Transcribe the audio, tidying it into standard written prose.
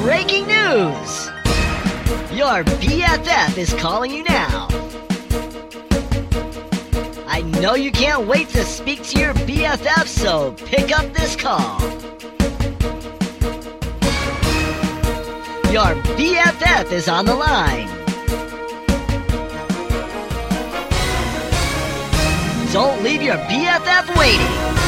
Breaking news! Your BFF is calling you now. I know you can't wait to speak to your BFF, so pick up this call. Your BFF is on the line. Don't leave your BFF waiting.